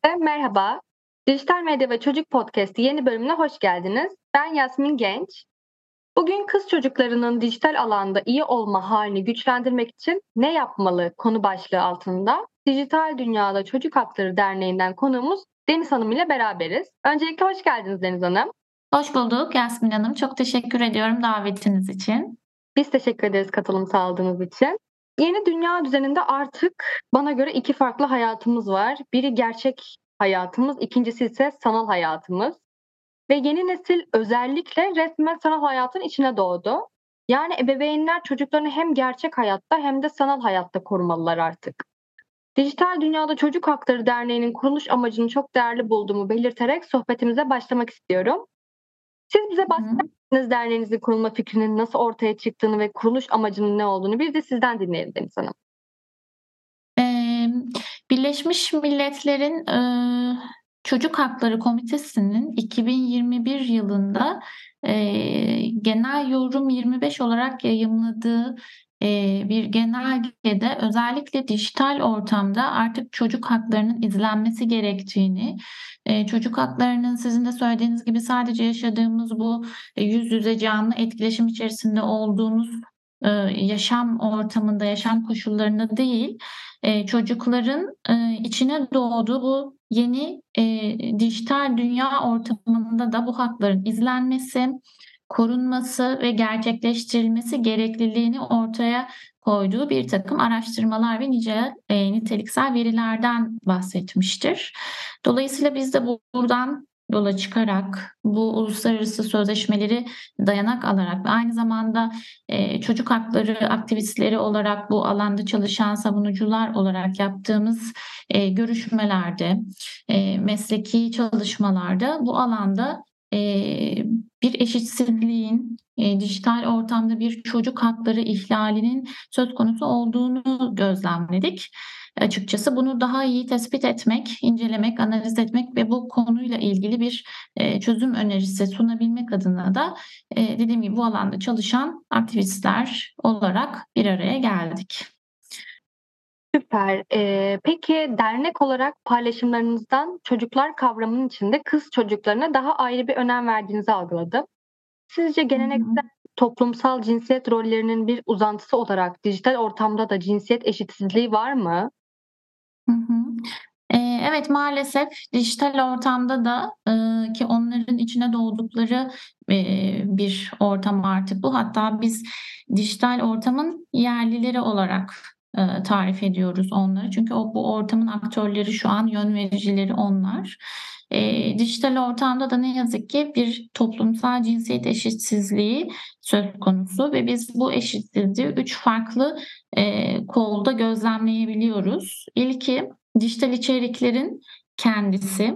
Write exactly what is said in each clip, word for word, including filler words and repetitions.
Merhaba. Dijital Medya ve Çocuk Podcast'i yeni bölümüne hoş geldiniz. Ben Yasmin Genç. Bugün kız çocuklarının dijital alanda iyi olma halini güçlendirmek için ne yapmalı konu başlığı altında Dijital Dünyada Çocuk Hakları Derneği'nden konuğumuz Deniz Hanım ile beraberiz. Öncelikle hoş geldiniz Deniz Hanım. Hoş bulduk Yasmin Hanım. Çok teşekkür ediyorum davetiniz için. Biz teşekkür ederiz katılım sağladığınız için. Yeni dünya düzeninde artık bana göre iki farklı hayatımız var. Biri gerçek hayatımız, ikincisi ise sanal hayatımız. Ve yeni nesil özellikle resmen sanal hayatın içine doğdu. Yani ebeveynler çocuklarını hem gerçek hayatta hem de sanal hayatta korumalılar artık. Dijital Dünyada Çocuk Hakları Derneği'nin kuruluş amacını çok değerli bulduğumu belirterek sohbetimize başlamak istiyorum. Siz bize bahsedersiniz derneğinizin kurulma fikrinin nasıl ortaya çıktığını ve kuruluş amacının ne olduğunu bir de sizden dinleyelim Deniz Hanım. Ee, Birleşmiş Milletler'in e, Çocuk Hakları Komitesi'nin iki bin yirmi bir yılında e, Genel Yorum yirmi beş olarak yayımladığı e, bir genelgede özellikle dijital ortamda artık çocuk haklarının izlenmesi gerektiğini, e, çocuk haklarının sizin de söylediğiniz gibi sadece yaşadığımız bu e, yüz yüze canlı etkileşim içerisinde olduğumuz e, yaşam ortamında, yaşam koşullarında değil, e, çocukların e, içine doğduğu bu yeni e, dijital dünya ortamında da bu hakların izlenmesi, korunması ve gerçekleştirilmesi gerekliliğini ortaya koyduğu bir takım araştırmalar ve nice e, niteliksel verilerden bahsetmiştir. Dolayısıyla biz de bu, buradan yola çıkarak bu uluslararası sözleşmeleri dayanak alarak ve aynı zamanda e, çocuk hakları aktivistleri olarak bu alanda çalışan savunucular olarak yaptığımız e, görüşmelerde, e, mesleki çalışmalarda bu alanda e, bir eşitsizliğin, e, dijital ortamda bir çocuk hakları ihlalinin söz konusu olduğunu gözlemledik. Açıkçası bunu daha iyi tespit etmek, incelemek, analiz etmek ve bu konuyla ilgili bir e, çözüm önerisi sunabilmek adına da e, dediğim gibi bu alanda çalışan aktivistler olarak bir araya geldik. Süper. Ee, peki dernek olarak paylaşımlarınızdan çocuklar kavramının içinde kız çocuklarına daha ayrı bir önem verdiğinizi algıladım. Sizce geleneksel toplumsal cinsiyet rollerinin bir uzantısı olarak dijital ortamda da cinsiyet eşitsizliği var mı? Hı hı. Ee, evet, maalesef dijital ortamda da e, ki onların içine doğdukları e, bir ortam artık bu. Hatta biz dijital ortamın yerlileri olarak e, tarif ediyoruz onları. Çünkü o bu ortamın aktörleri şu an yön vericileri onlar. E, dijital ortamda da ne yazık ki bir toplumsal cinsiyet eşitsizliği söz konusu ve biz bu eşitsizliği üç farklı e, kolda gözlemleyebiliyoruz. İlki dijital içeriklerin kendisi.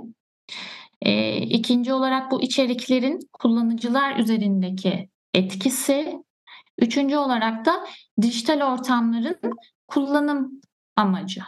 E, ikinci olarak bu içeriklerin kullanıcılar üzerindeki etkisi. Üçüncü olarak da dijital ortamların kullanım amacı.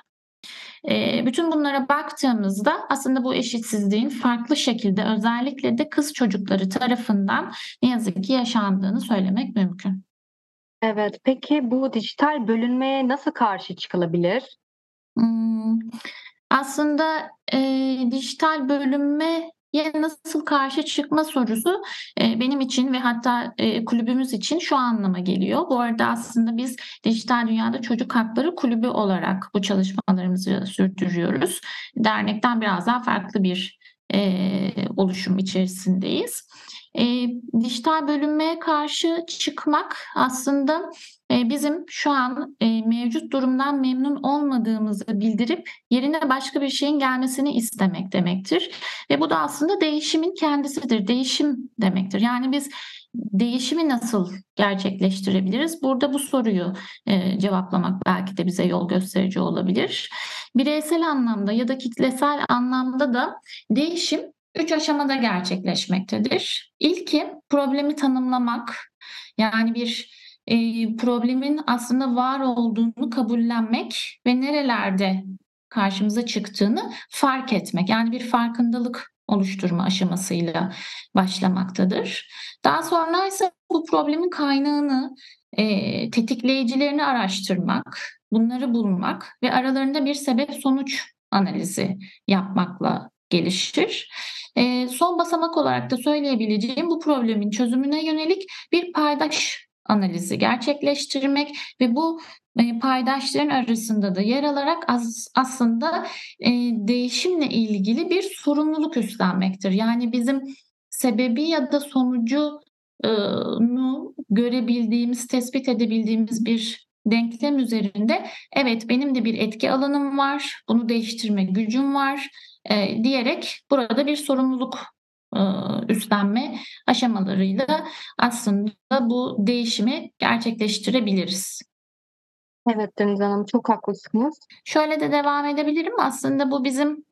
E, bütün bunlara baktığımızda aslında bu eşitsizliğin farklı şekilde özellikle de kız çocukları tarafından ne yazık ki yaşandığını söylemek mümkün. Evet, peki bu dijital bölünmeye nasıl karşı çıkılabilir? Hmm, Aslında e, dijital bölünmeye nasıl karşı çıkma sorusu e, benim için ve hatta e, kulübümüz için şu anlama geliyor. Bu arada aslında biz Dijital Dünyada Çocuk Hakları Kulübü olarak bu çalışmalarımızı sürdürüyoruz. Dernekten biraz daha farklı bir e, oluşum içerisindeyiz. E, dijital bölünmeye karşı çıkmak aslında e, bizim şu an e, mevcut durumdan memnun olmadığımızı bildirip yerine başka bir şeyin gelmesini istemek demektir. Ve bu da aslında değişimin kendisidir. Değişim demektir. Yani biz değişimi nasıl gerçekleştirebiliriz? Burada bu soruyu e, cevaplamak belki de bize yol gösterici olabilir. Bireysel anlamda ya da kitlesel anlamda da değişim üç aşamada gerçekleşmektedir. İlki problemi tanımlamak. Yani bir e, problemin aslında var olduğunu kabullenmek ve nerelerde karşımıza çıktığını fark etmek. Yani bir farkındalık oluşturma aşamasıyla başlamaktadır. Daha sonra ise bu problemin kaynağını, e, tetikleyicilerini araştırmak, bunları bulmak ve aralarında bir sebep sonuç analizi yapmakla gelişir. Eee, son basamak olarak da söyleyebileceğim bu problemin çözümüne yönelik bir paydaş analizi gerçekleştirmek ve bu eee, paydaşların arasında da yer alarak as- aslında eee, değişimle ilgili bir sorumluluk üstlenmektir. Yani bizim sebebi ya da sonucu nu görebildiğimiz, tespit edebildiğimiz bir denklem üzerinde evet benim de bir etki alanım var, bunu değiştirme gücüm var eee, diyerek burada bir sorumluluk eee, üstlenme aşamalarıyla aslında bu değişimi gerçekleştirebiliriz. Evet Deniz Hanım, çok haklısınız. Şöyle de devam edebilirim. Aslında bu bizim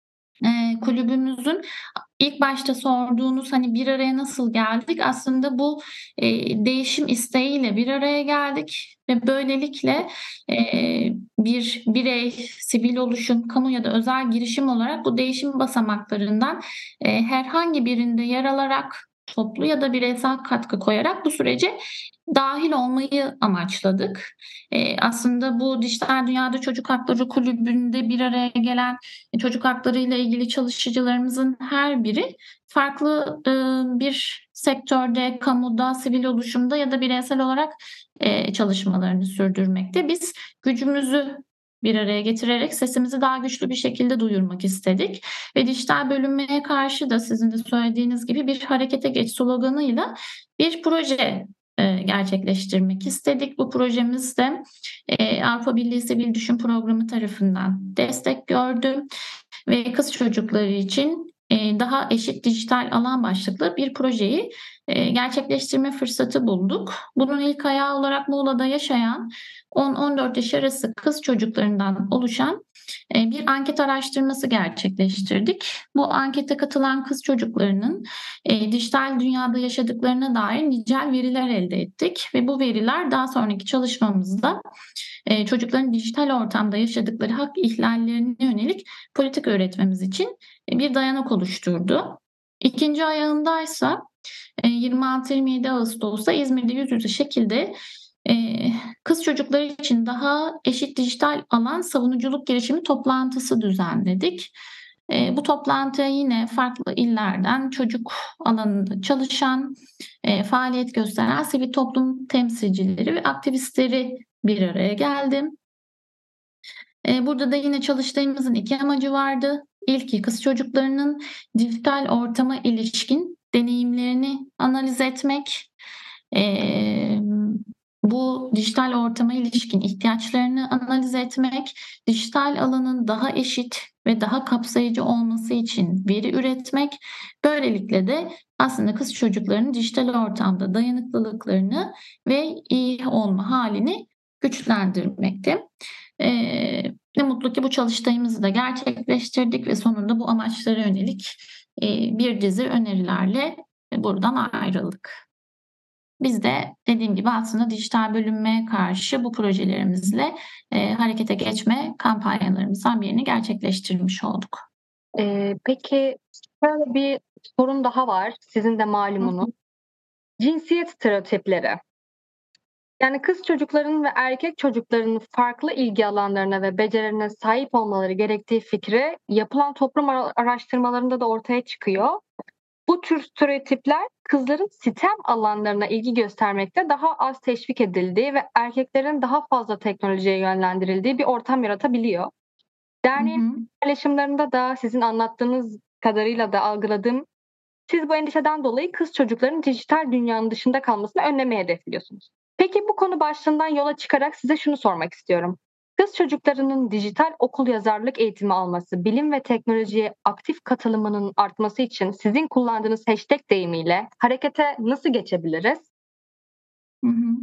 Eee, kulübümüzün ilk başta sorduğunuz, hani, bir araya nasıl geldik? Aslında bu, eee, değişim isteğiyle bir araya geldik ve böylelikle, eee, bir birey, sivil oluşum, kamu ya da özel girişim olarak bu değişim basamaklarından, eee, herhangi birinde yer alarak, toplu ya da bireysel katkı koyarak bu sürece dâhil olmayı amaçladık. Eee, aslında bu Dijital Dünyada Çocuk Hakları Kulübü'nde bir araya gelen çocuk hakları ile ilgili çalışıcılarımızın her biri farklı, ııı, bir sektörde, kamuda, sivil oluşumda ya da bireysel olarak, eee, çalışmalarını sürdürmekte. Biz gücümüzü bir araya getirerek sesimizi daha güçlü bir şekilde duyurmak istedik ve dijital bölünmeye karşı da sizin de söylediğiniz gibi bir harekete geç sloganıyla bir proje, eee, gerçekleştirmek istedik. Bu projemiz de, eee, Avrupa Birliği Sivil Düşün Programı tarafından destek gördü ve kız çocukları için eee, daha eşit dijital alan başlıklı bir projeyi eee, gerçekleştirme fırsatı bulduk. Bunun ilk ayağı olarak Muğla'da yaşayan on on dört yaş arası kız çocuklarından oluşan eee, bir anket araştırması gerçekleştirdik. Bu ankete katılan kız çocuklarının eee, dijital dünyada yaşadıklarına dair nicel veriler elde ettik ve bu veriler daha sonraki çalışmamızda eee, çocukların dijital ortamda yaşadıkları hak ihlallerine yönelik politika üretmemiz için e, bir dayanak oluşturdu. İkinci ayağındaysa e, yirmi altı yirmi yedi Ağustos'ta İzmir'de yüz yüze şekilde e, kız çocukları için daha eşit dijital alan savunuculuk girişimi toplantısı düzenledik. E, bu toplantıya yine farklı illerden çocuk alanında çalışan, e, faaliyet gösteren sivil toplum temsilcileri ve aktivistleri bir araya geldi. Eee, burada da yine çalıştayımızın iki amacı vardı. İlki kız çocuklarının dijital ortama ilişkin deneyimlerini analiz etmek. Emm, bu dijital ortama ilişkin ihtiyaçlarını analiz etmek, dijital alanın daha eşit ve daha kapsayıcı olması için veri üretmek. Böylelikle de aslında kız çocuklarının dijital ortamda dayanıklılıklarını ve iyi olma hâlini güçlendirmekti. Eee, ne mutlu ki bu çalıştayımızı da gerçekleştirdik ve sonunda bu amaçlara yönelik, eee, bir dizi önerilerle buradan ayrıldık. Biz de dediğim gibi aslında dijital bölünmeye karşı bu projelerimizle, eee, harekete geçme kampanyalarımızdan birini gerçekleştirmiş olduk. Eee, peki şöyle bir sorun daha var, sizin de Hı malumunuz. hı. Cinsiyet stereotipleri. Yani kız çocuklarının ve erkek çocuklarının farklı ilgi alanlarına ve becerilerine sahip olmaları gerektiği fikri yapılan toplum ara araştırmalarında da ortaya çıkıyor. Bu tür stereotipler kızların STEM alanlarına ilgi göstermekte daha az teşvik edildiği ve erkeklerin daha fazla teknolojiye yönlendirildiği bir ortam yaratabiliyor. Hı Derneğin hı. paylaşımlarında da sizin anlattığınız kadarıyla da algıladığım, siz bu endişeden dolayı kız çocuklarının dijital dünyanın dışında kalmasını önlemeyi hedefliyorsunuz. Peki bu konu başlığından yola çıkarak size şunu sormak istiyorum. Kız çocuklarının dijital okuryazarlık eğitimi alması, bilim ve teknolojiye aktif katılımının artması için sizin kullandığınız hashtag deyimiyle harekete nasıl geçebiliriz? Hı hı.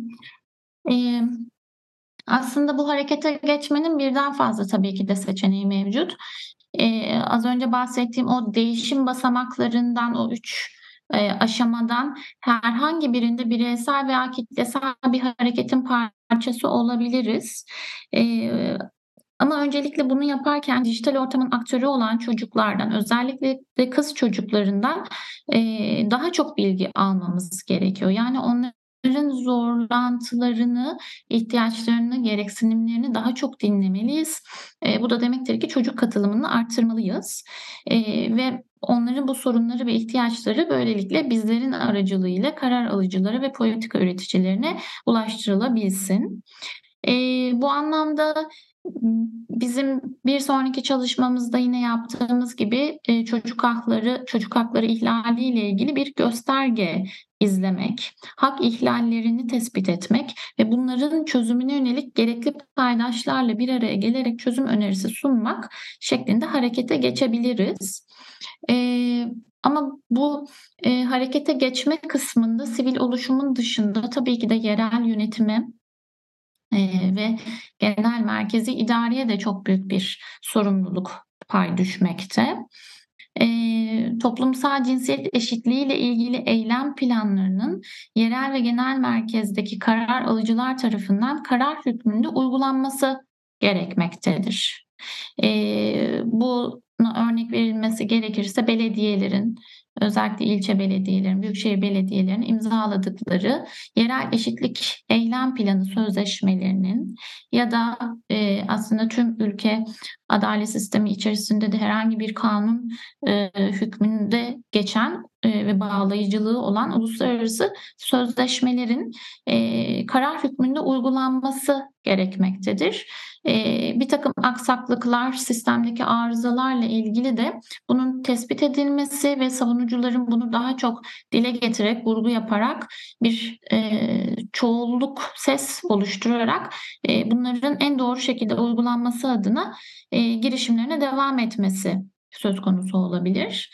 Emm, aslında bu harekete geçmenin birden fazla tabii ki de seçeneği mevcut. Eee, az önce bahsettiğim o değişim basamaklarından, o üç eee, aşamadan herhangi birinde bireysel veya kitlesel bir hareketin parçası olabiliriz. Eee, ama öncelikle bunu yaparken dijital ortamın aktörü olan çocuklardan, özellikle de kız çocuklarından, eee, daha çok bilgi almamız gerekiyor. Yani onların çocukların zorlantılarını, ihtiyaçlarını, gereksinimlerini daha çok dinlemeliyiz. Eee, bu da demektir ki çocuk katılımını arttırmalıyız. Eee, ve onların bu sorunları ve ihtiyaçları böylelikle bizlerin aracılığıyla karar alıcılara ve politika üreticilerine ulaştırılabilsin. Eee, bu anlamda bizim bir sonraki çalışmamızda yine yaptığımız gibi eee, çocuk hakları çocuk hakları ihlaliyle ilgili bir gösterge izlemek, hak ihlallerini tespit etmek ve bunların çözümüne yönelik gerekli paydaşlarla bir araya gelerek çözüm önerisi sunmak şeklinde harekete geçebiliriz. Eee, ama bu eee, harekete geçme kısmında sivil oluşumun dışında tabii ki de yerel yönetime Eee, ve genel merkezi idareye de çok büyük bir sorumluluk pay düşmekte. Eee, toplumsal cinsiyet eşitliğiyle ilgili eylem planlarının yerel ve genel merkezdeki karar alıcılar tarafından karar hükmünde uygulanması gerekmektedir. Eee, buna örnek verilmesi gerekirse belediyelerin, özellikle ilçe belediyelerin, büyükşehir belediyelerinin imzaladıkları yerel eşitlik eylem planı sözleşmelerinin ya da eee, aslında tüm ülke adalet sistemi içerisinde de herhangi bir kanun eee, hükmünde geçen eee, ve bağlayıcılığı olan uluslararası sözleşmelerin eee, karar hükmünde uygulanması gerekmektedir. Eee, bir takım aksaklıklar, sistemdeki arızalarla ilgili de bunun tespit edilmesi ve savunucuların bunu daha çok dile getirerek, vurgu yaparak bir eee, çoğulluk ses oluşturarak eee, bunların en doğru şekilde uygulanması adına eee, girişimlerine devam etmesi söz konusu olabilir.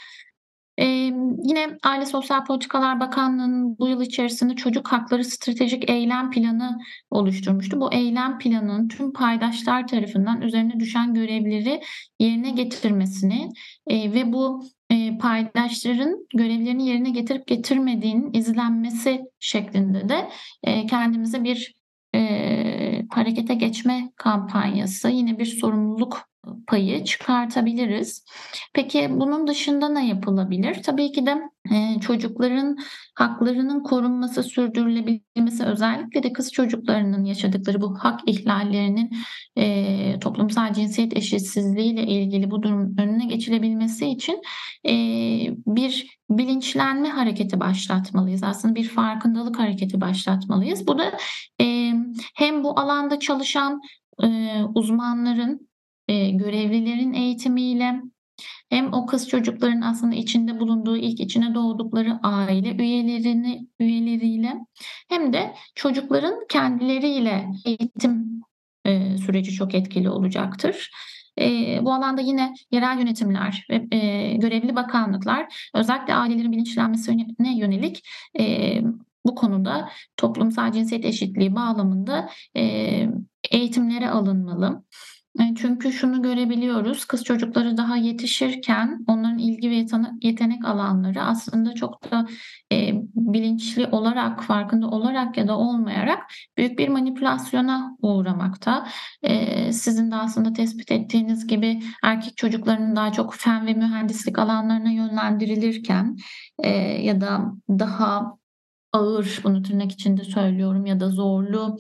Emm, yine Aile Sosyal Politikalar Bakanlığı'nın bu yıl içerisinde Çocuk Hakları Stratejik Eylem Planı oluşturmuştu. Bu eylem planının tüm paydaşlar tarafından üzerine düşen görevleri yerine getirmesini eee, ve bu eee, paydaşların görevlerini yerine getirip getirmediğinin izlenmesi şeklinde de eee, kendimize bir eee, harekete geçme kampanyası, yine bir sorumluluk payı çıkartabiliriz. Peki bunun dışında ne yapılabilir? Tabii ki de eee, çocukların haklarının korunması, sürdürülebilmesi, özellikle de kız çocuklarının yaşadıkları bu hak ihlallerinin eee, toplumsal cinsiyet eşitsizliğiyle ilgili bu durumun önüne geçilebilmesi için eee, bir bilinçlenme hareketi başlatmalıyız. Aslında bir farkındalık hareketi başlatmalıyız. Bu da eee, hem bu alanda çalışan eee, uzmanların, eee, görevlilerin eğitimiyle hem o kız çocukların aslında içinde bulunduğu, ilk içine doğdukları aile üyelerini üyeleriyle hem de çocukların kendileriyle eğitim eee, süreci çok etkili olacaktır. Eee, bu alanda yine yerel yönetimler ve eee, görevli bakanlıklar özellikle ailelerin bilinçlenmesine yönelik eee, bu konuda toplumsal cinsiyet eşitliği bağlamında eee, eğitimlere alınmalı. Eee, çünkü şunu görebiliyoruz, kız çocukları daha yetişirken onların ilgi ve yetene yetenek alanları aslında çok da eee, bilinçli olarak, farkında olarak ya da olmayarak büyük bir manipülasyona uğramakta. Eee, sizin de aslında tespit ettiğiniz gibi erkek çocuklarının daha çok fen ve mühendislik alanlarına yönlendirilirken eee, ya da daha ağır, bunu tırnak içinde söylüyorum, ya da zorlu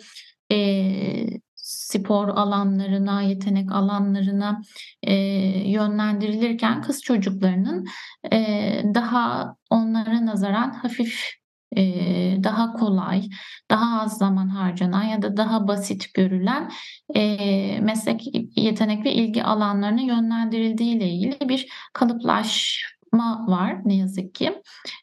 eee, spor alanlarına, yetenek alanlarına eee, yönlendirilirken kız çocuklarının eee, daha onlara nazaran hafif, eee, daha kolay, daha az zaman harcanan ya da daha basit görülen eee, meslek yetenek ve ilgi alanlarına yönlendirildiği ile ilgili bir kalıplaşma var ne yazık ki.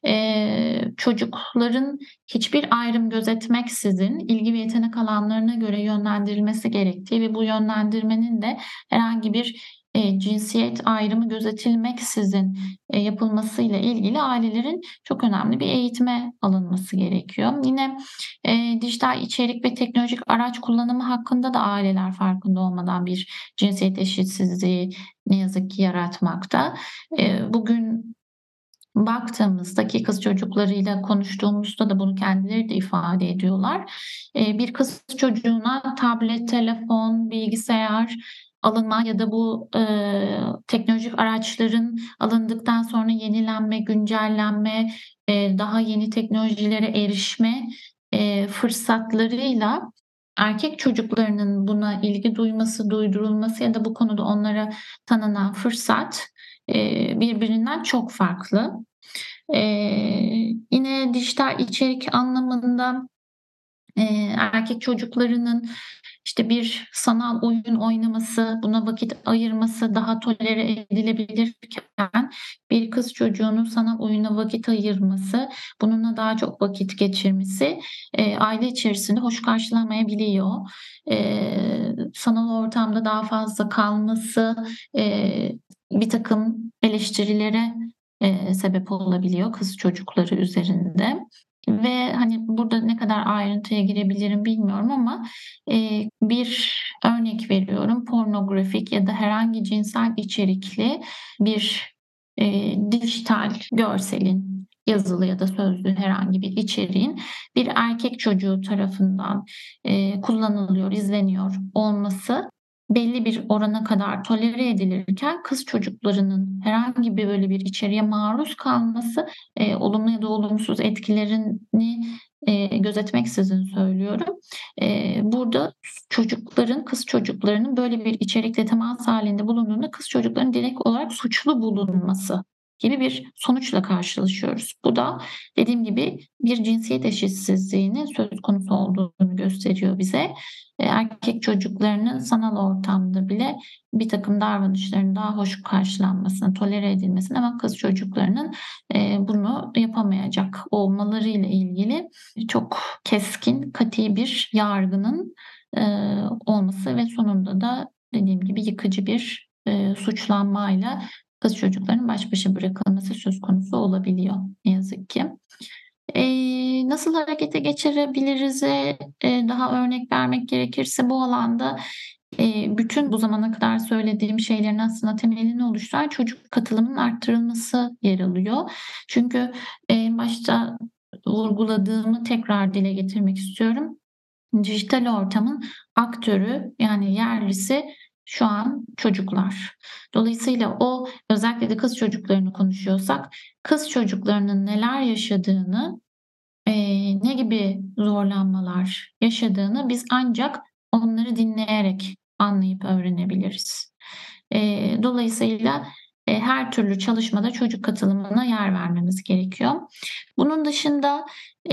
Eee, çocukların hiçbir ayrım gözetmeksizin ilgi ve yetenek alanlarına göre yönlendirilmesi gerektiği ve bu yönlendirmenin de herhangi bir eee, cinsiyet ayrımı gözetilmeksizin eee, yapılmasıyla ilgili ailelerin çok önemli bir eğitime alınması gerekiyor. Yine eee, dijital içerik ve teknolojik araç kullanımı hakkında da aileler farkında olmadan bir cinsiyet eşitsizliği ne yazık ki yaratmakta. Eee, bugün baktığımızda ki kız çocuklarıyla konuştuğumuzda da bunu kendileri de ifade ediyorlar. Eee, bir kız çocuğuna tablet, telefon, bilgisayar alınma ya da bu eee, teknolojik araçların alındıktan sonra yenilenme, güncellenme, eee, daha yeni teknolojilere erişme eee, e, fırsatlarıyla erkek çocuklarının buna ilgi duyması, duydurulması ya da bu konuda onlara tanınan fırsat e, birbirinden çok farklı. E, yine dijital içerik anlamında e, erkek çocuklarının işte bir sanal oyun oynaması, buna vakit ayırması daha tolere edilebilirken bir kız çocuğunun sanal oyuna vakit ayırması, bununla daha çok vakit geçirmesi e, aile içerisinde hoş karşılanmayabiliyor. E, sanal ortamda daha fazla kalması e, bir takım eleştirilere e, sebep olabiliyor kız çocukları üzerinde. Ve hani burada ne kadar ayrıntıya girebilirim bilmiyorum ama e, bir örnek veriyorum, pornografik ya da herhangi cinsel içerikli bir e, dijital görselin, yazılı ya da sözlü herhangi bir içeriğin bir erkek çocuğu tarafından e, kullanılıyor, izleniyor olması belli bir orana kadar tolere edilirken kız çocuklarının herhangi bir böyle bir içeriğe maruz kalması e, olumlu ya da olumsuz etkilerini e, gözetmeksizin söylüyorum. E, burada çocukların, kız çocuklarının böyle bir içerikle temas halinde bulunduğunda kız çocuklarının direkt olarak suçlu bulunması gibi bir sonuçla karşılaşıyoruz. Bu da dediğim gibi bir cinsiyet eşitsizliğinin söz konusu olduğunu gösteriyor bize. E, erkek çocuklarının sanal ortamda bile bir takım davranışların daha hoş karşılanmasını, tolere edilmesini ama kız çocuklarının e, bunu yapamayacak olmalarıyla ilgili çok keskin, katı bir yargının e, olması ve sonunda da dediğim gibi yıkıcı bir e, suçlanmayla kız çocuklarının baş başa bırakılması söz konusu olabiliyor ne yazık ki. E, nasıl harekete geçirebiliriz? E, daha örnek vermek gerekirse bu alanda e, bütün bu zamana kadar söylediğim şeylerin aslında temelini oluşturan çocuk katılımının arttırılması yer alıyor. Çünkü en başta vurguladığımı tekrar dile getirmek istiyorum. Dijital ortamın aktörü yani yerlisi şu an çocuklar. Dolayısıyla o özellikle de kız çocuklarını konuşuyorsak kız çocuklarının neler yaşadığını, e, ne gibi zorlanmalar yaşadığını biz ancak onları dinleyerek anlayıp öğrenebiliriz. E, dolayısıyla e, her türlü çalışmada çocuk katılımına yer vermemiz gerekiyor. Bunun dışında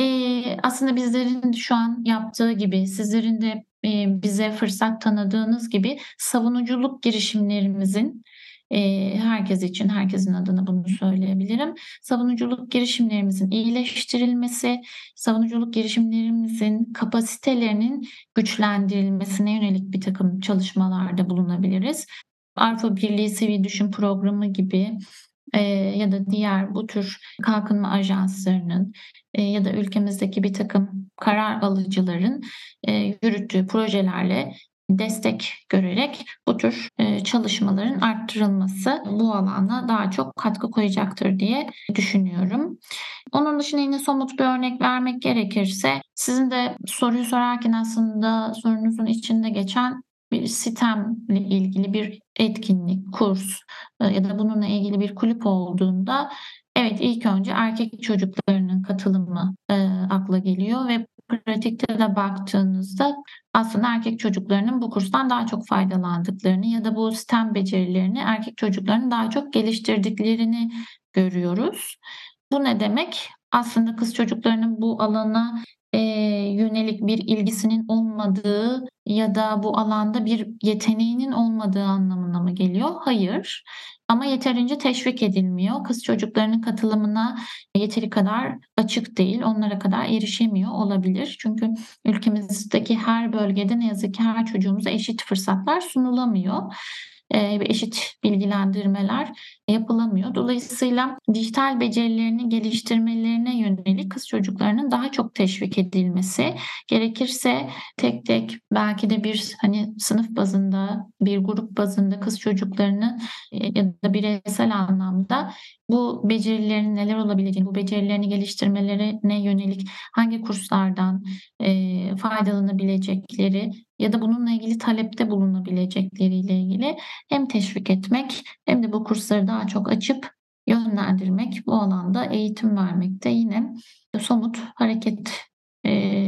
e, aslında bizlerin şu an yaptığı gibi, sizlerin de e, bize fırsat tanıdığınız gibi savunuculuk girişimlerimizin e, herkes için, herkesin adına bunu söyleyebilirim. Savunuculuk girişimlerimizin iyileştirilmesi, savunuculuk girişimlerimizin kapasitelerinin güçlendirilmesine yönelik bir takım çalışmalarda bulunabiliriz. Avrupa Birliği Sivil Düşün Programı gibi e, ya da diğer bu tür kalkınma ajanslarının e, ya da ülkemizdeki bir takım karar alıcıların e, yürüttüğü projelerle destek görerek bu tür e, çalışmaların arttırılması bu alana daha çok katkı koyacaktır diye düşünüyorum. Onun dışında yine somut bir örnek vermek gerekirse sizin de soruyu sorarken aslında sorunuzun içinde geçen bir sistemle ilgili bir etkinlik, kurs ya da bununla ilgili bir kulüp olduğunda evet ilk önce erkek çocuklarının katılımı e, akla geliyor ve pratikte de baktığınızda aslında erkek çocuklarının bu kurstan daha çok faydalandıklarını ya da bu STEM becerilerini erkek çocuklarının daha çok geliştirdiklerini görüyoruz. Bu ne demek? Aslında kız çocuklarının bu alana e, yönelik bir ilgisinin olmadığı ya da bu alanda bir yeteneğinin olmadığı anlamına mı geliyor? Hayır. Ama yeterince teşvik edilmiyor. Kız çocuklarının katılımına yeteri kadar açık değil, onlara kadar erişemiyor olabilir. Çünkü ülkemizdeki her bölgede ne yazık ki her çocuğumuza eşit fırsatlar sunulamıyor ve eşit bilgilendirmeler yapılamıyor. Dolayısıyla dijital becerilerini geliştirmelerine yönelik kız çocuklarının daha çok teşvik edilmesi, gerekirse tek tek belki de bir hani sınıf bazında, bir grup bazında kız çocuklarını ya da bireysel anlamda bu becerilerin neler olabileceğini, bu becerilerini geliştirmelerine yönelik hangi kurslardan e, faydalanabilecekleri ya da bununla ilgili talepte bulunabilecekleriyle ilgili hem teşvik etmek hem de bu kursları daha çok açıp yönlendirmek, bu alanda eğitim vermek de yine somut hareket e,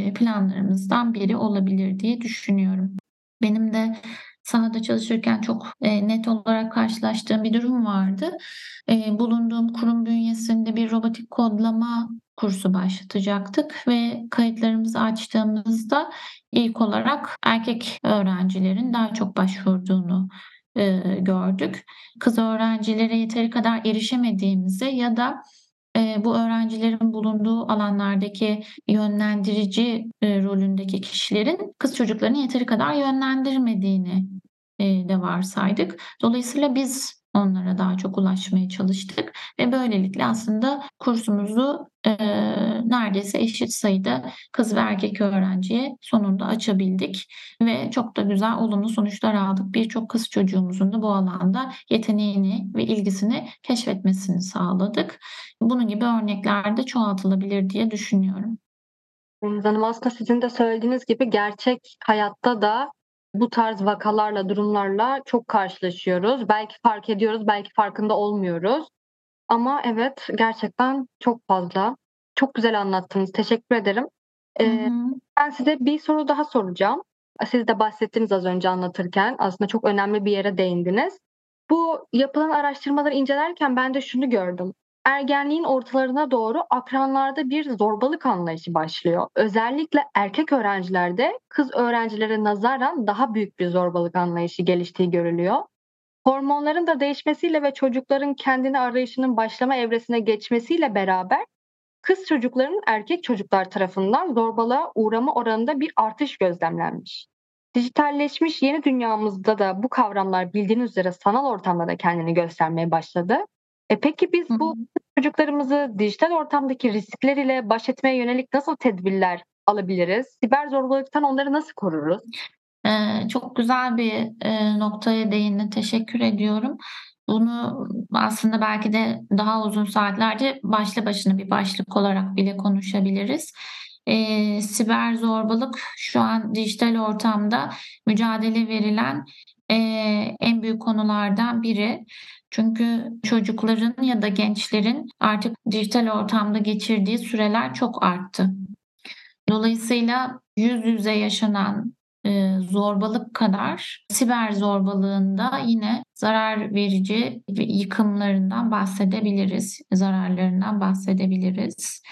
e, planlarımızdan biri olabilir diye düşünüyorum. Benim de sahada çalışırken çok e, net olarak karşılaştığım bir durum vardı. E, bulunduğum kurum bünyesinde bir robotik kodlama kursu başlatacaktık ve kayıtlarımızı açtığımızda ilk olarak erkek öğrencilerin daha çok başvurduğunu e, gördük. Kız öğrencilere yeteri kadar erişemediğimizi ya da e, bu öğrencilerin bulunduğu alanlardaki yönlendirici e, rolündeki kişilerin kız çocuklarını yeteri kadar yönlendirmediğini e, de varsaydık. Dolayısıyla biz onlara daha çok ulaşmaya çalıştık ve böylelikle aslında kursumuzu e, neredeyse eşit sayıda kız ve erkek öğrenciye sonunda açabildik ve çok da güzel olumlu sonuçlar aldık. Birçok kız çocuğumuzun da bu alanda yeteneğini ve ilgisini keşfetmesini sağladık. Bunun gibi örnekler de çoğaltılabilir diye düşünüyorum. Deniz Hanım, aslında sizin de söylediğiniz gibi gerçek hayatta da bu tarz vakalarla, durumlarla çok karşılaşıyoruz. Belki fark ediyoruz, belki farkında olmuyoruz. Ama evet, gerçekten çok fazla. Çok güzel anlattınız. Teşekkür ederim. Hı Ee, hı. ben size bir soru daha soracağım. Siz de bahsettiniz az önce anlatırken. Aslında çok önemli bir yere değindiniz. Bu yapılan araştırmaları incelerken ben de şunu gördüm. Ergenliğin ortalarına doğru akranlarda bir zorbalık anlayışı başlıyor. Özellikle erkek öğrencilerde kız öğrencilere nazaran daha büyük bir zorbalık anlayışı geliştiği görülüyor. Hormonların da değişmesiyle ve çocukların kendini arayışının başlama evresine geçmesiyle beraber kız çocuklarının erkek çocuklar tarafından zorbalığa uğrama oranında bir artış gözlemlenmiş. Dijitalleşmiş yeni dünyamızda da bu kavramlar bildiğiniz üzere sanal ortamda da kendini göstermeye başladı. E peki biz Hı hı. bu çocuklarımızı dijital ortamdaki riskler ile baş etmeye yönelik nasıl tedbirler alabiliriz? Siber zorbalıktan onları nasıl koruruz? Eee, çok güzel bir, eee, noktaya değindin. Teşekkür ediyorum. Bunu aslında belki de daha uzun saatlerce başlı başına bir başlık olarak bile konuşabiliriz. Eee, siber zorbalık şu an dijital ortamda mücadele verilen, eee, en büyük konulardan biri. Çünkü çocukların ya da gençlerin artık dijital ortamda geçirdiği süreler çok arttı. Dolayısıyla yüz yüze yaşanan, eee, zorbalık kadar siber zorbalığın da yine zarar verici ve yıkımlarından bahsedebiliriz, zararlarından bahsedebiliriz.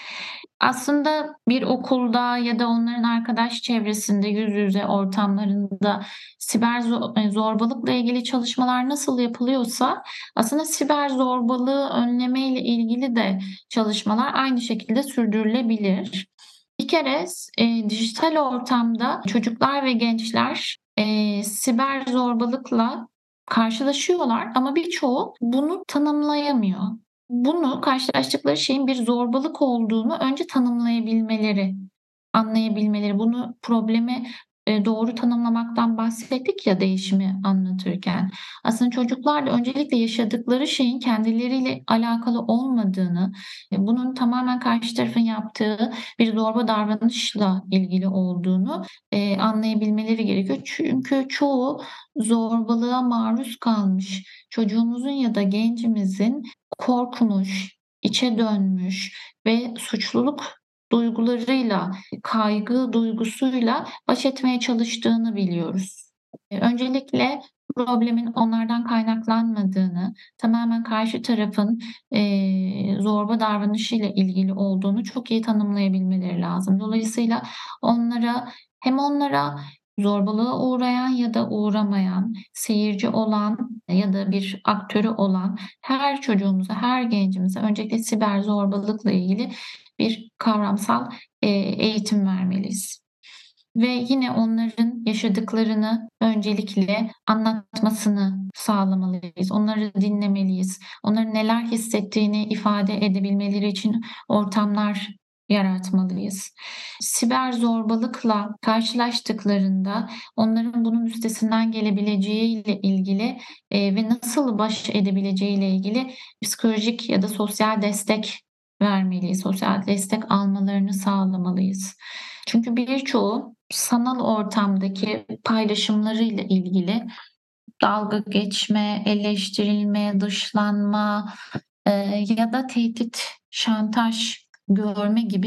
Aslında bir okulda ya da onların arkadaş çevresinde, yüz yüze ortamlarında siber zo eee, zorbalıkla ilgili çalışmalar nasıl yapılıyorsa aslında siber zorbalığı önlemeyle ilgili de çalışmalar aynı şekilde sürdürülebilir. Bir kere s eee, dijital ortamda çocuklar ve gençler, eee, siber zorbalıkla karşılaşıyorlar ama birçoğu bunu tanımlayamıyor. Bunu karşılaştıkları şeyin bir zorbalık olduğunu önce tanımlayabilmeleri, anlayabilmeleri, bunu problemi, eee, doğru tanımlamaktan bahsettik ya değişimi anlatırken. Aslında çocuklar da öncelikle yaşadıkları şeyin kendileriyle alakalı olmadığını, eee, bunun tamamen karşı tarafın yaptığı bir zorba davranışla ilgili olduğunu, eee, anlayabilmeleri gerekiyor. Çünkü çoğu zorbalığa maruz kalmış çocuğumuzun ya da gencimizin korkmuş, içe dönmüş ve suçluluk duygularıyla, kaygı duygusuyla baş etmeye çalıştığını biliyoruz. Eee, öncelikle problemin onlardan kaynaklanmadığını, tamamen karşı tarafın, eee, zorba davranışıyla ilgili olduğunu çok iyi tanımlayabilmeleri lazım. Dolayısıyla onlara hem onlara zorbalığa uğrayan ya da uğramayan, seyirci olan ya da bir aktörü olan her çocuğumuza, her gencimize öncelikle siber zorbalıkla ilgili bir kavramsal, eee, eğitim vermeliyiz. Ve yine onların yaşadıklarını öncelikle anlatmasını sağlamalıyız. Onları dinlemeliyiz. Onların neler hissettiğini ifade edebilmeleri için ortamlar yaratmalıyız. Siber zorbalıkla karşılaştıklarında onların bunun üstesinden gelebileceğiyle ilgili, eee, ve nasıl baş edebileceğiyle ilgili psikolojik ya da sosyal destek vermeliyiz. Sosyal destek almalarını sağlamalıyız. Çünkü birçoğu sanal ortamdaki paylaşımlarıyla ilgili dalga geçme, eleştirilme, dışlanma, eee, ya da tehdit, şantaj görme gibi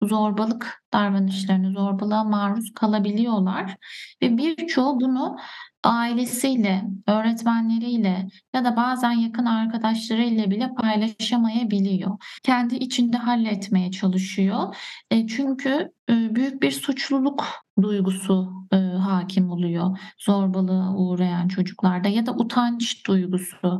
zorbalık davranışlarına, zorbalığa maruz kalabiliyorlar ve birçoğu bunu ailesiyle, öğretmenleriyle ya da bazen yakın arkadaşlarıyla bile paylaşamayabiliyor. Kendi içinde halletmeye çalışıyor. E, çünkü e, büyük bir suçluluk duygusu e, hakim oluyor zorbalığa uğrayan çocuklarda ya da utanç duygusu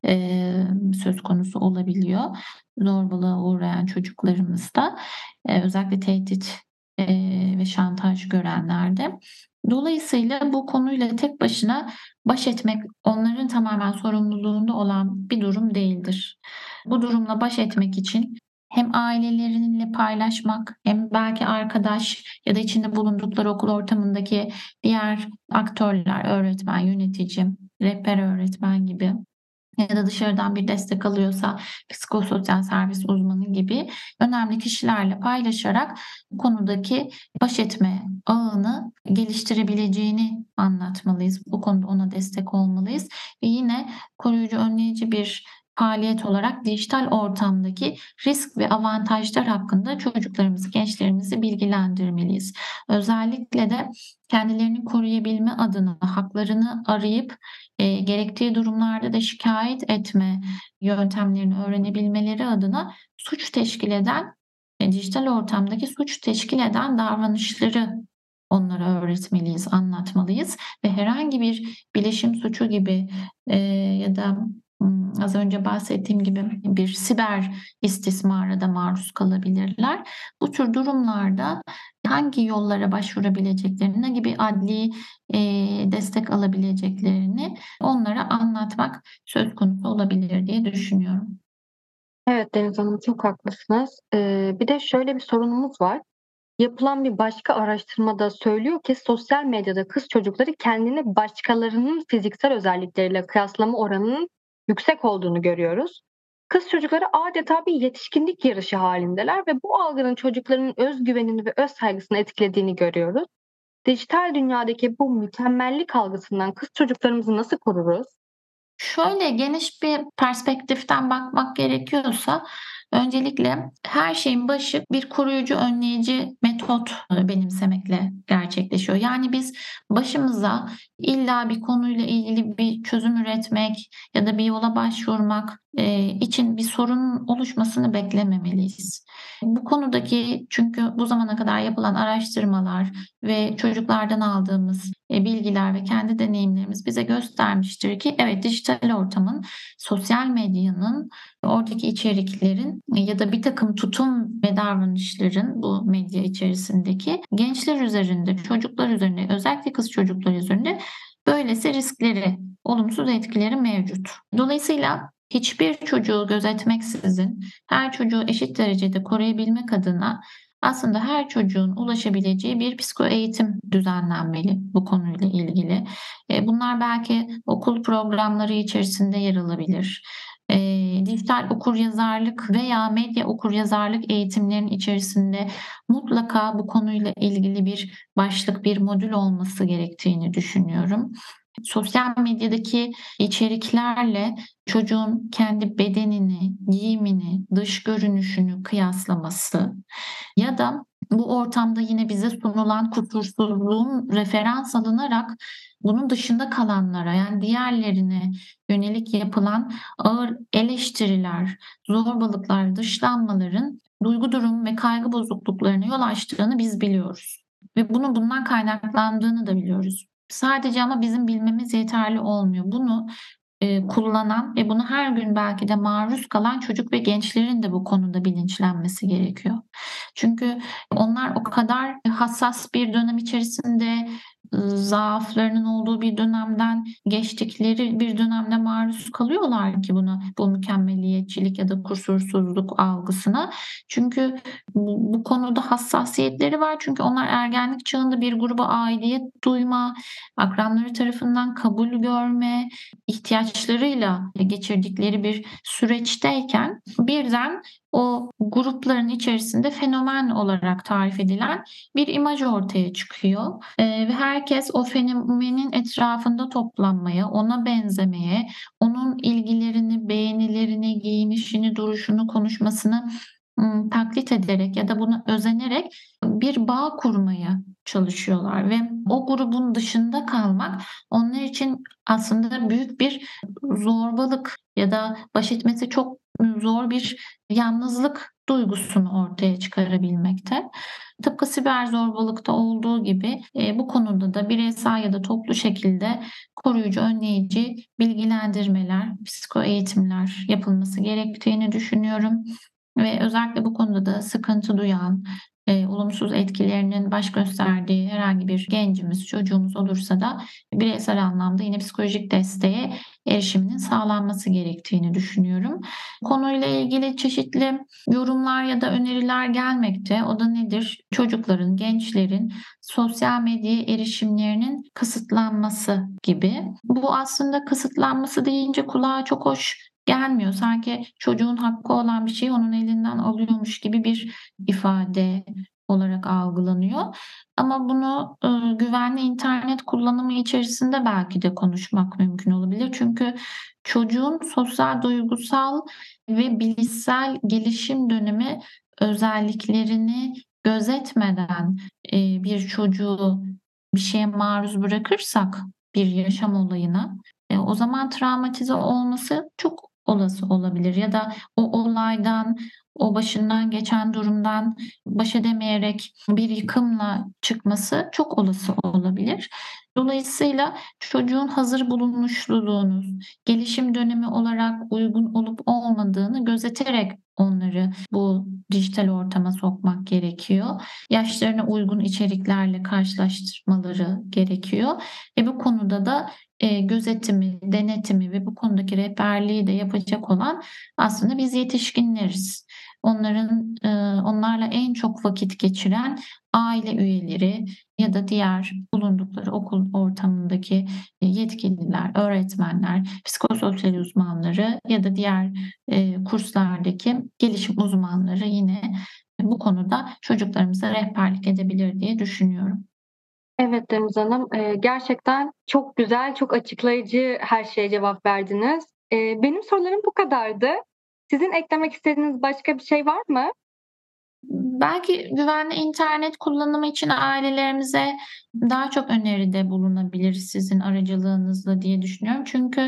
e, söz konusu olabiliyor zorbalığa uğrayan çocuklarımızda. E, özellikle tehdit e, ve şantaj görenlerde. Dolayısıyla bu konuyla tek başına baş etmek onların tamamen sorumluluğunda olan bir durum değildir. Bu durumla baş etmek için hem aileleriyle paylaşmak hem belki arkadaş ya da içinde bulundukları okul ortamındaki diğer aktörler, öğretmen, yönetici, rehber öğretmen gibi ya da dışarıdan bir destek alıyorsa psikososyal servis uzmanı gibi önemli kişilerle paylaşarak bu konudaki baş etme ağını geliştirebileceğini anlatmalıyız. Bu konuda ona destek olmalıyız ve yine koruyucu önleyici bir faaliyet olarak dijital ortamdaki risk ve avantajlar hakkında çocuklarımızı, gençlerimizi bilgilendirmeliyiz. Özellikle de kendilerini koruyabilme adına haklarını arayıp e, gerektiği durumlarda da şikayet etme yöntemlerini öğrenebilmeleri adına suç teşkil eden, e, dijital ortamdaki suç teşkil eden davranışları onlara öğretmeliyiz, anlatmalıyız ve herhangi bir bilişim suçu gibi e, ya da m, az önce bahsettiğim gibi bir siber istismara da maruz kalabilirler. Bu tür durumlarda hangi yollara başvurabileceklerini, ne gibi adli e, destek alabileceklerini onlara anlatmak söz konusu olabilir diye düşünüyorum. Evet Deniz Hanım, çok haklısınız. Ee, bir de şöyle bir sorunumuz var. Yapılan bir başka araştırmada söylüyor ki sosyal medyada kız çocukları kendini başkalarının fiziksel özellikleriyle kıyaslama oranının yüksek olduğunu görüyoruz. Kız çocukları adeta bir yetişkinlik yarışı halindeler ve bu algının çocukların özgüvenini ve öz saygısını etkilediğini görüyoruz. Dijital dünyadaki bu mükemmellik algısından kız çocuklarımızı nasıl koruruz? Şöyle geniş bir perspektiften bakmak gerekiyorsa öncelikle her şeyin başı bir koruyucu önleyici metot benimsemekle gerçekleşiyor. Yani biz başımıza illa bir konuyla ilgili bir çözüm üretmek ya da bir yola başvurmak e, için bir sorun oluşmasını beklememeliyiz. Bu konudaki çünkü bu zamana kadar yapılan araştırmalar ve çocuklardan aldığımız e, bilgiler ve kendi deneyimlerimiz bize göstermiştir ki evet dijital ortamın, sosyal medyanın, oradaki içeriklerin ya da bir takım tutum ve davranışların bu medya içerisindeki gençler üzerinde, çocuklar üzerinde, özellikle kız çocuklar üzerinde böylesi riskleri, olumsuz etkileri mevcut. Dolayısıyla hiçbir çocuğu gözetmeksizin her çocuğu eşit derecede koruyabilmek adına aslında her çocuğun ulaşabileceği bir psiko eğitim düzenlenmeli bu konuyla ilgili. E, bunlar belki okul programları içerisinde yer alabilir. E, dijital okuryazarlık veya medya okuryazarlık eğitimlerinin içerisinde mutlaka bu konuyla ilgili bir başlık, bir modül olması gerektiğini düşünüyorum. Sosyal medyadaki içeriklerle çocuğun kendi bedenini, giyimini, dış görünüşünü kıyaslaması ya da bu ortamda yine bize sunulan kusursuzluğun referans alınarak bunun dışında kalanlara yani diğerlerine yönelik yapılan ağır eleştiriler, zorbalıklar, dışlanmaların duygu durum ve kaygı bozukluklarına yol açtığını biz biliyoruz. Ve bunun bundan kaynaklandığını da biliyoruz. Sadece ama bizim bilmemiz yeterli olmuyor. Bunu e, kullanan ve bunu her gün belki de maruz kalan çocuk ve gençlerin de bu konuda bilinçlenmesi gerekiyor. Çünkü onlar o kadar hassas bir dönem içerisinde zaaflarının olduğu bir dönemden geçtikleri bir dönemde maruz kalıyorlar ki buna, bu mükemmeliyetçilik ya da kusursuzluk algısına. Çünkü bu, bu konuda hassasiyetleri var. Çünkü onlar ergenlik çağında bir gruba aidiyet duyma, akranları tarafından kabul görme ihtiyaçlarıyla geçirdikleri bir süreçteyken birden o grupların içerisinde fenomen olarak tarif edilen bir imaj ortaya çıkıyor. Ee, ve herkes o fenomenin etrafında toplanmaya, ona benzemeye, onun ilgilerini, beğenilerini, giyinişini, duruşunu, konuşmasını ımm, taklit ederek ya da buna özenerek bir bağ kurmaya çalışıyorlar ve o grubun dışında kalmak onlar için aslında büyük bir zorbalık ya da baş etmesi çok zor bir yalnızlık duygusunu ortaya çıkarabilmekte. Tıpkı siber zorbalıkta olduğu gibi, eee, bu konuda da bireysel ya da toplu şekilde koruyucu, önleyici bilgilendirmeler, psiko eğitimler yapılması gerektiğini düşünüyorum ve özellikle bu konuda da sıkıntı duyan, eee, olumsuz etkilerinin baş gösterdiği herhangi bir gencimiz, çocuğumuz olursa da bireysel anlamda yine psikolojik desteğe erişiminin sağlanması gerektiğini düşünüyorum. Konuyla ilgili çeşitli yorumlar ya da öneriler gelmekte. O da nedir? Çocukların, gençlerin sosyal medyaya erişimlerinin kısıtlanması gibi. Bu aslında kısıtlanması deyince kulağa çok hoş gelmiyor. Sanki çocuğun hakkı olan bir şeyi onun elinden alıyormuş gibi bir ifade olarak algılanıyor. Ama bunu, ııı, güvenli internet kullanımı içerisinde belki de konuşmak mümkün olabilir. Çünkü çocuğun sosyal, duygusal ve bilişsel gelişim dönemi özelliklerini gözetmeden, eee, bir çocuğu bir şeye maruz bırakırsak, bir yaşam olayına, eee, o zaman travmatize olması çok olası olabilir ya da o olaydan, o başından geçen durumdan baş edemeyerek bir yıkımla çıkması çok olası olabilir. Dolayısıyla çocuğun hazır bulunmuşluluğunu, gelişim dönemi olarak uygun olup olmadığını gözeterek onları bu dijital ortama sokmak gerekiyor. Yaşlarına uygun içeriklerle karşılaştırmaları gerekiyor. E, bu konuda da, eee, gözetimi, denetimi ve bu konudaki rehberliği de yapacak olan aslında biz yetişkinleriz. Onların, ııı, onlarla en çok vakit geçiren aile üyeleri ya da diğer bulundukları okul ortamındaki, eee, yetkililer, öğretmenler, psikososyal uzmanları ya da diğer, eee, kurslardaki gelişim uzmanları yine bu konuda çocuklarımıza rehberlik edebilir diye düşünüyorum. Evet Deniz Hanım, eee, gerçekten çok güzel, çok açıklayıcı her şeye cevap verdiniz. Eee, benim sorularım bu kadardı. Sizin eklemek istediğiniz başka bir şey var mı? Belki güvenli internet kullanımı için ailelerimize daha çok öneride bulunabiliriz sizin aracılığınızla diye düşünüyorum. Çünkü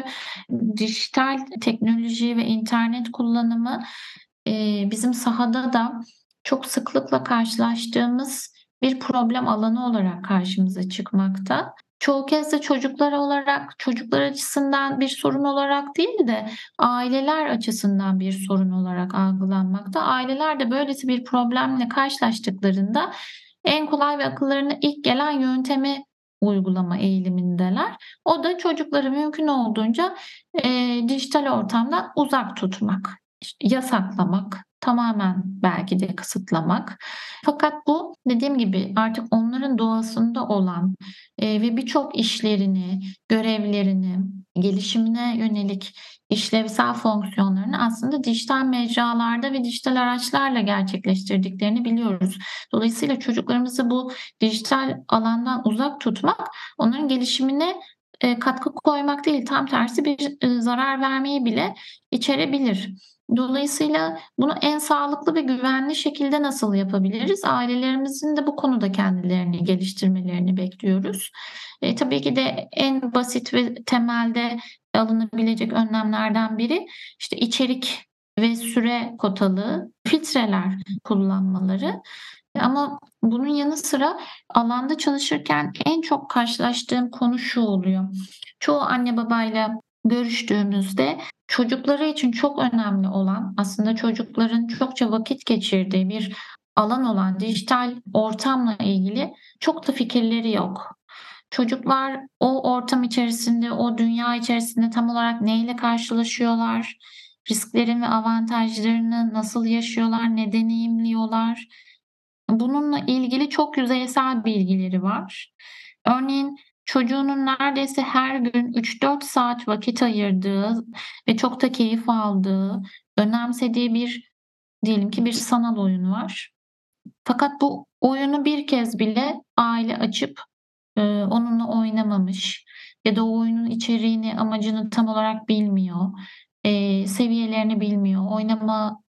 dijital teknoloji ve internet kullanımı, eee, bizim sahada da çok sıklıkla karşılaştığımız bir problem alanı olarak karşımıza çıkmakta. Çoğu kez de çocuklar olarak, çocuklar açısından bir sorun olarak değil de aileler açısından bir sorun olarak algılanmakta. Aileler de böylesi bir problemle karşılaştıklarında en kolay ve akıllarına ilk gelen yöntemi uygulama eğilimindeler. O da çocukları mümkün olduğunca, eee, dijital ortamdan uzak tutmak, işte, yasaklamak, tamamen belki de kısıtlamak. Fakat bu dediğim gibi artık onların doğasında olan, eee, ve birçok işlerini, görevlerini, gelişimine yönelik işlevsel fonksiyonlarını aslında dijital mecralarda ve dijital araçlarla gerçekleştirdiklerini biliyoruz. Dolayısıyla çocuklarımızı bu dijital alandan uzak tutmak, onların gelişimine, eee, katkı koymak değil, tam tersi bir, ııı, zarar vermeyi bile içerebilir. Dolayısıyla bunu en sağlıklı ve güvenli şekilde nasıl yapabiliriz? Ailelerimizin de bu konuda kendilerini geliştirmelerini bekliyoruz. Eee, tabii ki de en basit ve temelde alınabilecek önlemlerden biri, işte, içerik ve süre kotalı filtreler kullanmaları. Ama bunun yanı sıra alanda çalışırken en çok karşılaştığım konu şu oluyor. Çoğu anne babayla görüştüğümüzde çocukları için çok önemli olan, aslında çocukların çokça vakit geçirdiği bir alan olan dijital ortamla ilgili çok da fikirleri yok. Çocuklar o ortam içerisinde, o dünya içerisinde tam olarak neyle karşılaşıyorlar? Risklerin ve avantajlarını nasıl yaşıyorlar, ne deneyimliyorlar? Bununla ilgili çok yüzeysel bilgileri var. Örneğin çocuğunun neredeyse her gün üç dört saat vakit ayırdığı ve çok da keyif aldığı, önemsediği bir diyelim ki bir sanal oyunu var. Fakat bu oyunu bir kez bile aile açıp, eee, onunla oynamamış ya da o oyunun içeriğini, amacını tam olarak bilmiyor, eee, seviyelerini bilmiyor, oynama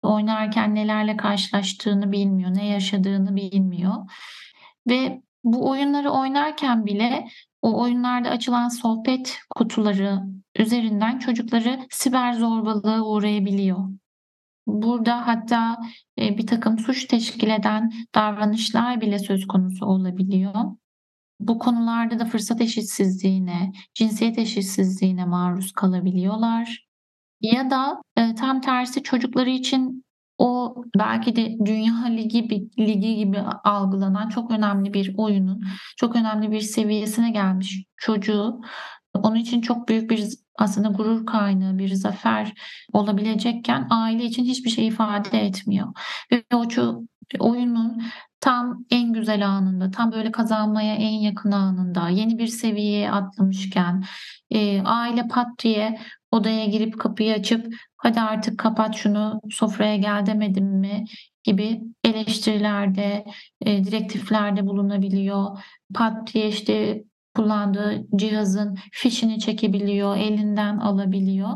oynarken nelerle karşılaştığını bilmiyor, ne yaşadığını bilmiyor. Ve bu oyunları oynarken bile o oyunlarda açılan sohbet kutuları üzerinden çocukları siber zorbalığa uğrayabiliyor. Burada hatta e, bir takım suç teşkil eden davranışlar bile söz konusu olabiliyor. Bu konularda da fırsat eşitsizliğine, cinsiyet eşitsizliğine maruz kalabiliyorlar. Ya da e, tam tersi çocukları için o belki de Dünya Ligi, Ligi gibi algılanan çok önemli bir oyunun çok önemli bir seviyesine gelmiş çocuğu onun için çok büyük bir aslında gurur kaynağı, bir zafer olabilecekken aile için hiçbir şey ifade etmiyor. Ve o ço- oyunun tam en güzel anında, tam böyle kazanmaya en yakın anında, yeni bir seviyeye atlamışken e, aile pat diye odaya girip kapıyı açıp hadi artık kapat şunu sofraya gel demedim mi gibi eleştirilerde, e, direktiflerde bulunabiliyor. Pat diye işte kullandığı cihazın fişini çekebiliyor, elinden alabiliyor.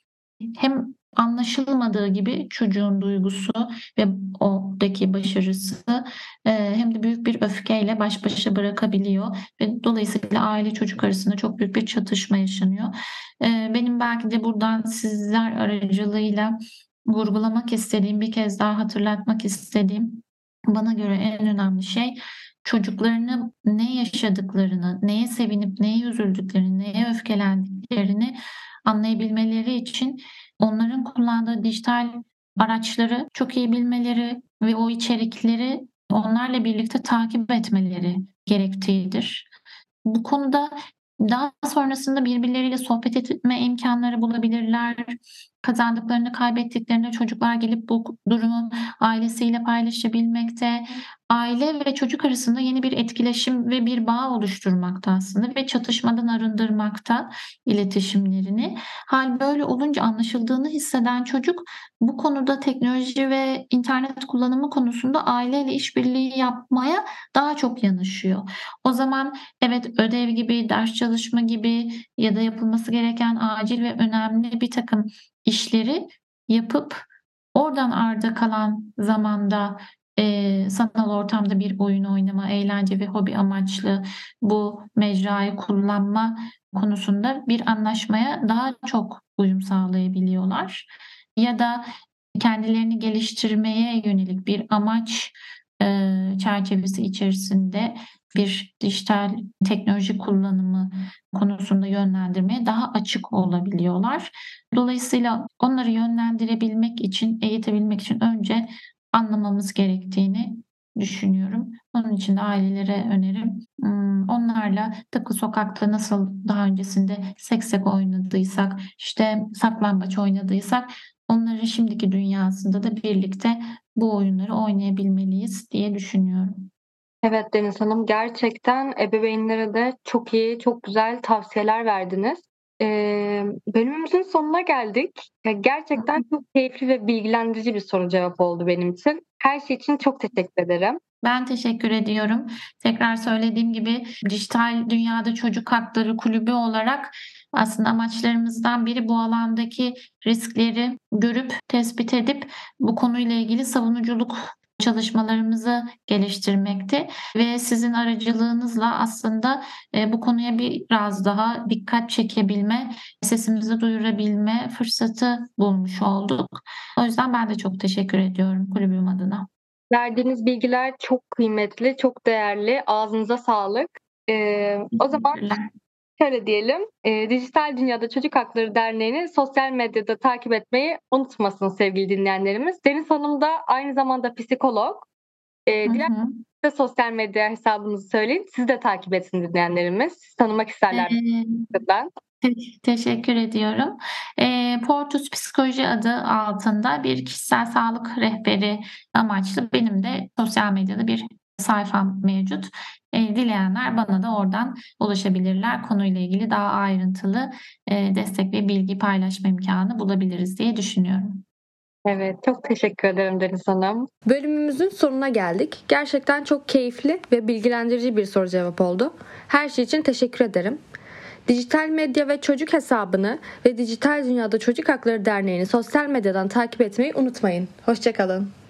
Hem anlaşılmadığı gibi çocuğun duygusu ve oradaki başarısı e, hem de büyük bir öfkeyle baş başa bırakabiliyor ve dolayısıyla aile çocuk arasında çok büyük bir çatışma yaşanıyor. E, Benim belki de buradan sizler aracılığıyla vurgulamak istediğim, bir kez daha hatırlatmak istediğim, bana göre en önemli şey çocuklarını ne yaşadıklarını, neye sevinip neye üzüldüklerini, neye öfkelendiklerini anlayabilmeleri için onların kullandığı dijital araçları çok iyi bilmeleri ve o içerikleri onlarla birlikte takip etmeleri gerektiğidir. Bu konuda daha sonrasında birbirleriyle sohbet etme imkanları bulabilirler. Kazandıklarını, kaybettiklerini çocuklar gelip bu durumu ailesiyle paylaşabilmekte, aile ve çocuk arasında yeni bir etkileşim ve bir bağ oluşturmakta aslında ve çatışmadan arındırmakta iletişimlerini. Hal böyle olunca anlaşıldığını hisseden çocuk bu konuda teknoloji ve internet kullanımı konusunda aileyle işbirliği yapmaya daha çok yanaşıyor. O zaman evet, ödev gibi, ders çalışma gibi ya da yapılması gereken acil ve önemli bir takım işleri yapıp oradan arda kalan zamanda eee, sanal ortamda bir oyun oynama, eğlence ve hobi amaçlı bu mecrayı kullanma konusunda bir anlaşmaya daha çok uyum sağlayabiliyorlar. Ya da kendilerini geliştirmeye yönelik bir amaç eee, çerçevesi içerisinde bir dijital teknoloji kullanımı konusunda yönlendirmeye daha açık olabiliyorlar. Dolayısıyla onları yönlendirebilmek için, eğitebilmek için önce anlamamız gerektiğini düşünüyorum. Onun için de ailelere önerim, ımm, onlarla tıpkı sokakta nasıl daha öncesinde seksek oynadıysak, işte saklambaç oynadıysak onların şimdiki dünyasında da birlikte bu oyunları oynayabilmeliyiz diye düşünüyorum. Evet Deniz Hanım, gerçekten ebeveynlere de çok iyi, çok güzel tavsiyeler verdiniz. Eee, bölümümüzün sonuna geldik. Ya, gerçekten çok keyifli ve bilgilendirici bir soru cevap oldu benim için. Her şey için çok teşekkür ederim. Ben teşekkür ediyorum. Tekrar söylediğim gibi Dijital Dünyada Çocuk Hakları Kulübü olarak aslında amaçlarımızdan biri bu alandaki riskleri görüp, tespit edip bu konuyla ilgili savunuculuk çalışmalarımızı geliştirmekti ve sizin aracılığınızla aslında e, bu konuya biraz daha dikkat çekebilme, sesimizi duyurabilme fırsatı bulmuş olduk. O yüzden ben de çok teşekkür ediyorum kulübüm adına. Verdiğiniz bilgiler çok kıymetli, çok değerli. Ağzınıza sağlık. Eee, o zaman Teşekkürler. şöyle diyelim, eee, Dijital Dünyada Çocuk Hakları Derneği'ni sosyal medyada takip etmeyi unutmasın sevgili dinleyenlerimiz. Deniz Hanım da aynı zamanda psikolog. Eee, Hı dilerseniz hı. de sosyal medya hesabınızı söyleyin. Sizi de takip etsin dinleyenlerimiz. Sizi tanımak isterler Eee, mutlaka. te teşekkür ediyorum. Eee, Portus Psikoloji adı altında bir kişisel sağlık rehberi amaçlı benim de sosyal medyada bir sayfam mevcut. Eee, dileyenler bana da oradan ulaşabilirler. Konuyla ilgili daha ayrıntılı, eee, destek ve bilgi paylaşma imkânı bulabiliriz diye düşünüyorum. Evet, çok teşekkür ederim Deniz Hanım. Bölümümüzün sonuna geldik. Gerçekten çok keyifli ve bilgilendirici bir soru cevap oldu. Her şey için teşekkür ederim. Dijital Medya ve Çocuk hesabını ve Dijital Dünyada Çocuk Hakları Derneği'ni sosyal medyadan takip etmeyi unutmayın. Hoşça kalın.